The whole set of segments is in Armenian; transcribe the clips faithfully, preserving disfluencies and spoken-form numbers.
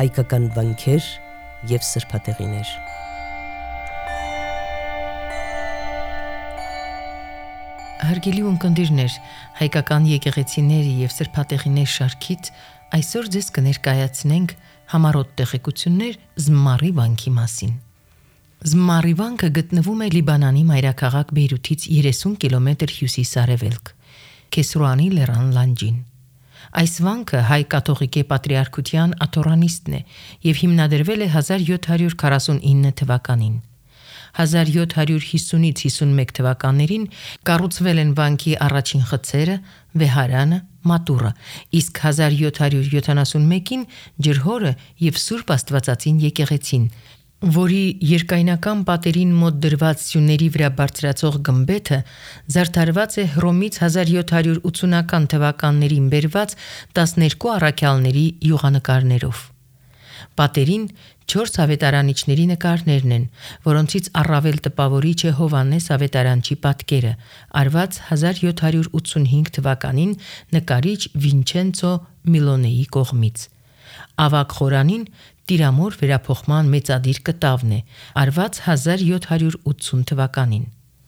հայկական վանքեր և սրբատեղիներ։ Հարգելի ունկնդիրներ, հայկական եկեղեցիների և սրբատեղիներ շարքից այսօր ձեզ կներկայացնենք համառոտ տեղեկություններ Զմարի վանքի մասին։ Զմարի վանքը գտնվում է Լիբանանի մայրաքաղաք Բեյրութից երեսուն կիլոմետր հյուսիս-արևելք, Քեսրոանի լեռան լանջին։ Այս վանքը հայ կաթողիկե պատրիարքության աթոռանիստն է և հիմնադրվել է հազար յոթ հարյուր քառասունինը թվականին։ հազար յոթ հարյուր հիսունից հիսունմեկ թվականներին կառուցվել են վանքի առաջին խցերը, վեհարանը, մատուռը, իսկ հազար յոթ հարյուր յոթանասունմեկին ջրհորը և Սուրբ Աստվածածին եկեղեցին, որի երկայնական պատերին մոտ դրված սյուների վրա բարձրացող գմբեթը զարդարված է Հռոմից հազար յոթ հարյուր ութսունական թվականներին բերված տասներկու առաքյալների յուղանկարներով։ Պատերին չորս ավետարանիչների նկարներն են, որոնցից առավել տպավորիչ է Հովհաննես ավետարանչի պատկերը, արված հազար յոթ հարյուր ութսունհինգ թվականին նկարիչ Վինչենցո Միլոնեի կողմից։ Ավագ խորանին Տիրամոր վերափոխման մեծադիր կտավն է, արված հազար յոթ հարյուր ութսուն թվականին։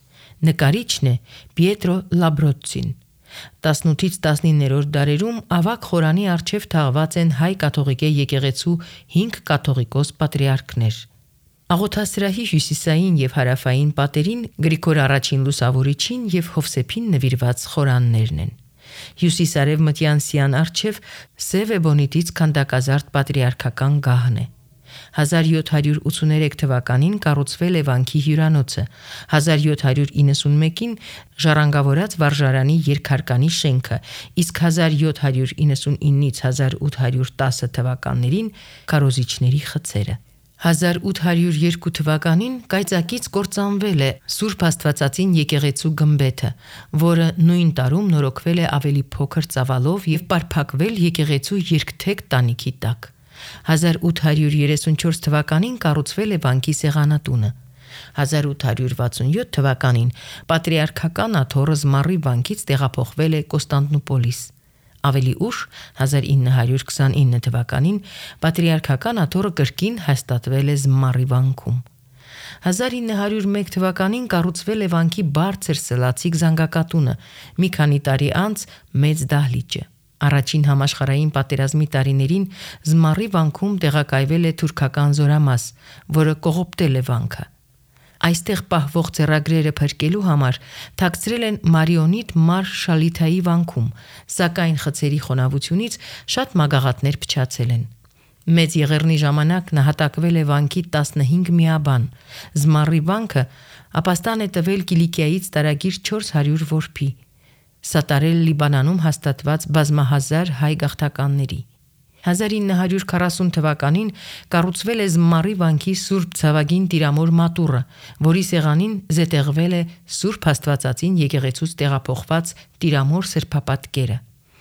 Նկարիչն է Պիետրո Լաբրոցին։ տասնութից տասնիններորդ դարերում ավագ խորանի առջև թաղված են հայ կաթողիկե եկեղեցու հինգ կաթողիկոս պատրիարքներ։ Աղոթասրահի հյուսիսային և հարավային պատերին Գրիգոր առաջին Լուսավորիչին և Հովսեփին նվիրված խորաններն են։ Հյուսիսարևմտյան սյան առջև սև էբոնիտից քանդակազարդ պատրիարքական գահն է։ հազար յոթ հարյուր ութսուներեք թվականին կառուցվել է վանքի հյուրանոցը, հազար յոթ հարյուր իննսունմեկին ժառանգավորած վարժարանի երկհարկանի շենքը, իսկ հազար յոթ հարյուր իննսունինից հազար ութ հարյուր տասը թվականներին քարոզիչների խցերը։ հազար ութ հարյուր երկու թվականին կայծակից կործանվել է Սուրբ Աստվածածին եկեղեցու գմբեթը, որը նույն տարում նորոգվել է ավելի փոքր ծավալով և պարփակվել եկեղեցու երկթեք տանիքի տակ։ հազար ութ հարյուր երեսունչորս թվականին կառուցվել է վանքի սեղանատունը։ հազար ութ հարյուր վաթսունյոթ թվականին պատրիարքական աթոռը Զմարի վանքից տեղափոխվել է Կոստանդնուպոլիս։ Ավելի ուշ հազար ինը հարյուր քսանինը թվականին պատրիարքական աթոռը կրկին հաստատվել է Զմարի վանքում։ հազար ինը հարյուր մեկ թվականին կառուցվել է վանքի բարձր սլացիկ զանգակատունը, մի քանի տարի անց մեծ դահլիճը։ Առաջին համաշխարհային պատերազմի տարիներին Զմարի վանքում տեղակայվել է թուրքական զորամաս, որը կողոպտել է վանքը։ Այստեղ պահվող ձեռագրերը փրկելու համար թաքցրել են մարիոնիտ Մար Շալիթայի վանքում, սակայն խցերի խոնավությունից շատ մագաղատներ փչացել են։ Մեծ եղեռնի ժամանակ նահատակվել է վանքի տասնհինգ միաբան։ Զմարի վանքը ապաստան է տվել Կիլիկիայից տարագիր չորս հարյուր որբի, սատարել Լիբանանում հաստատված բազմահազար հայ գաղթականների։ հազար ինը հարյուր քառասուն թվականին կառուցվել է Զմարի վանքի Սուրբ Ցավագին Տիրամոր մատուռը, որի սեղանին զետեղվել է Սուրբ Աստվածածին եկեղեցուց տեղափոխված Տիրամոր սրբապատկերը։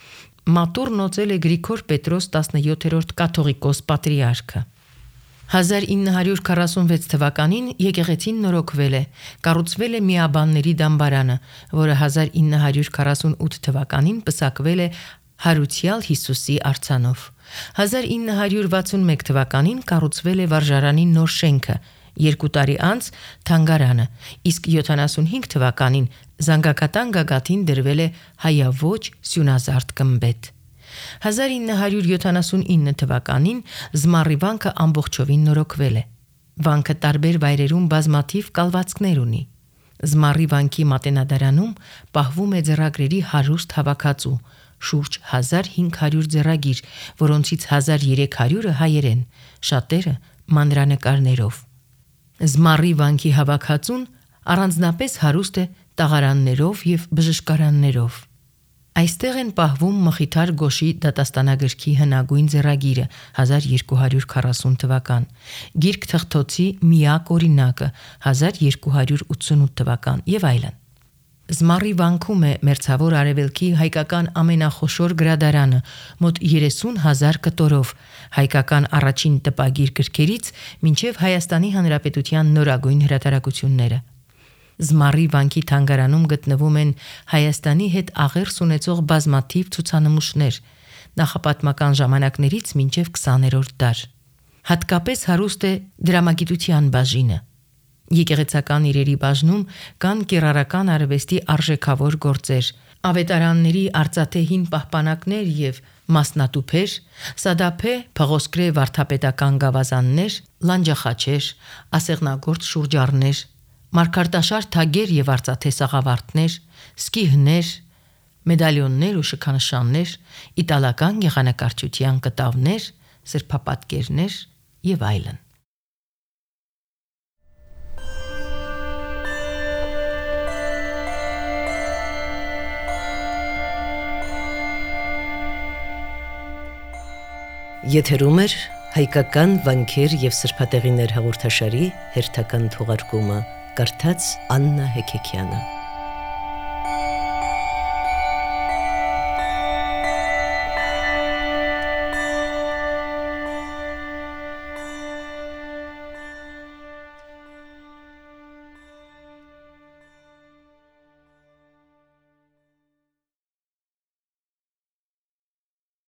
Մատուռն օծել է Գրիգոր Պետրոս տասնյոթերորդ կաթողիկոս պատրիարքը։ հազար ինը հարյուր քառասունվեց թվականին եկեղեցին նորոգվել է, կառուցվել է միաբանների դամբարանը, որը հազար ինը հարյուր քառասունութ թվականին պսակվել է Հարությալ Հիսուսի արձանով։ հազար ինը հարյուր վաթսունմեկ թվականին կառուցվել է վարժարանի նոր շենքը, երկու տարի անց թանգարանը, իսկ յոթանասունհինգ թվականին զանգակատան գագաթին դրվել է հայաոճ սյունազարդ գմբեթ։ հազար ինը հարյուր յոթանասունինը թվականին Զմարի վանքը ամբողջովին նորոգվել է։ Վանքը տարբեր վայրերում բազմաթիվ կալվածքներ ունի։ Զմարի վանքի մատենադարանում պահվում է ձեռագրերի հարուստ հավաքածու, շուրջ հազար հինգ հարյուր ձեռագիր, որոնցից հազար երեք հարյուրը հայերեն, շատերը մանրանկարներով։ Զմարի վանքի հավաքածուն առանձնապես հարուստ է տաղարաններով և բժշկարաններով։ Այստեղ են պահվում Մխիթար Գոշի դատաստանագրքի հնագույն ձեռագիրը հազար երկու հարյուր քառասուն թվական, Գիրք Թղթոցի միակ օրինակը հազար երկու հարյուր ութսունութ թվական և այլն։ Զմարի վանքում է Մերձավոր Արևելքի հայկական ամենախոշոր գրադարանը մոտ երեսուն հազար կտորով, հայկական առաջին տպագիր գրքերից մինչև Հայաստանի Հանրապետության նորագույն հրատարակությունները։ Զմարի վանքի թանգարանում գտնվում են Հայաստանի հետ աղերս ունեցող բազմաթիվ ցուցանմուշներ, նախապատմական ժամանակներից մինչև քսաներորդ դար։ Հատկապես հարուստ է դրամագիտության բաժինը։ Եկեղեցական իրերի բաժնում կան կիրառական արվեստի արժեքավոր գործեր, ավետարանների արծաթե հին պահպանակներ եւ մասնատուփեր, սադափե փղոսկրե վարդապետական գավազաններ, լանջախաչեր, ասեղնագործ շուրջառներ, մարգարտաշար թագեր եւ արծաթե սաղավարտներ, սկիհներ, մեդալյոններ ու շքանշաններ, իտալական եղանակարչության կտավներ, սրբապատկերներ եւ այլն։ Եթերում է հայկական վանքեր եւ սրբատեղիներ հաղորդաշարի հերթական թողարկումը, կարդաց Աննա Հեքեքյանը։